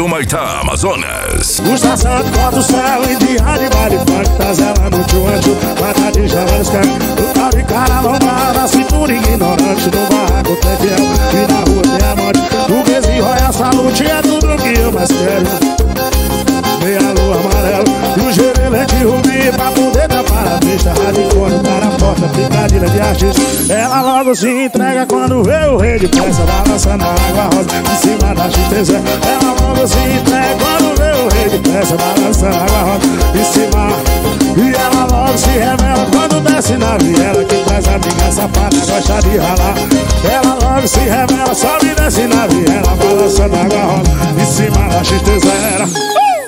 Humaitá, Amazonas. Os traçando contra o céu, indiana de baile funk, tá zelando tio-anjo, mata de chamando os caras. O tal de cara lombada, na cintura ignorante, no barraco tem fiel, e na rua tem amante. O Bezinho Royal Salute é tudo que eu mais quero. Meia lua amarela, o gerelete rubi, pra poder tapar a pista, radicone para a porta, picadilha de artista. Ela logo se entrega quando vê o rei de peça, balançando a água rosa em cima da XTZ. Ela logo se entrega quando vê o rei de peça, balançando a água rosa em cima. E ela logo se revela quando desce na viela, que traz a amiga safada, gosta de ralar. Ela logo se revela, sobe e desce na viela, balançando a água rosa em cima da XTZ.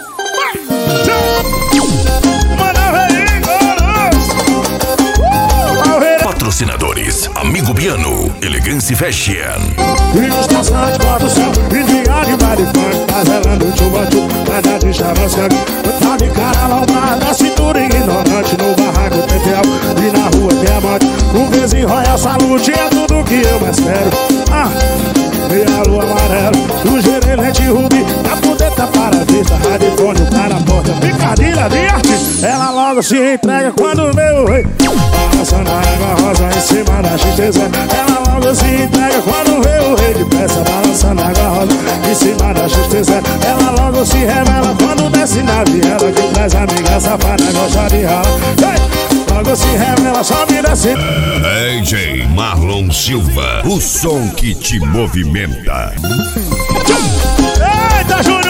Patrocinadores: Amigo Biano, Elegance Fashion. E os traçantes bota o céu, enviado de baile funk, tá zelando o chubachu, nada de chamascangue. O tal de cara lombada, na cintura ignorante, no barraco tem fiel, e na rua tem amante. O Bezinho Royal Salute é tudo que eu mais quero. Meia lua amarela, o gerelete rubi, pra poder tapar a vista, radicone o cara na porta, picadilha de artista. Ela logo se entrega quando vê o rei, balançando a água rosa em cima da XTZ. Ela logo se entrega quando vê o rei de peça, balançando a água rosa em cima da XTZ. Ela logo se revela quando desce na viela, que traz amiga safada, gosta de ralar. Logo se revela, sobe e desce. DJ Marlon Silva, o som que te movimenta. Eita, Júnior!